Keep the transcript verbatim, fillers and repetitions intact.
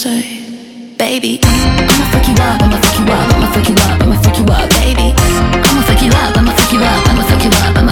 say, baby, I'ma fuck you up, I'ma fuck you up, I'ma fuck you up, I'ma fuck you up, baby, I'ma fuck you up, I'ma fuck you up, I'ma fuck you up.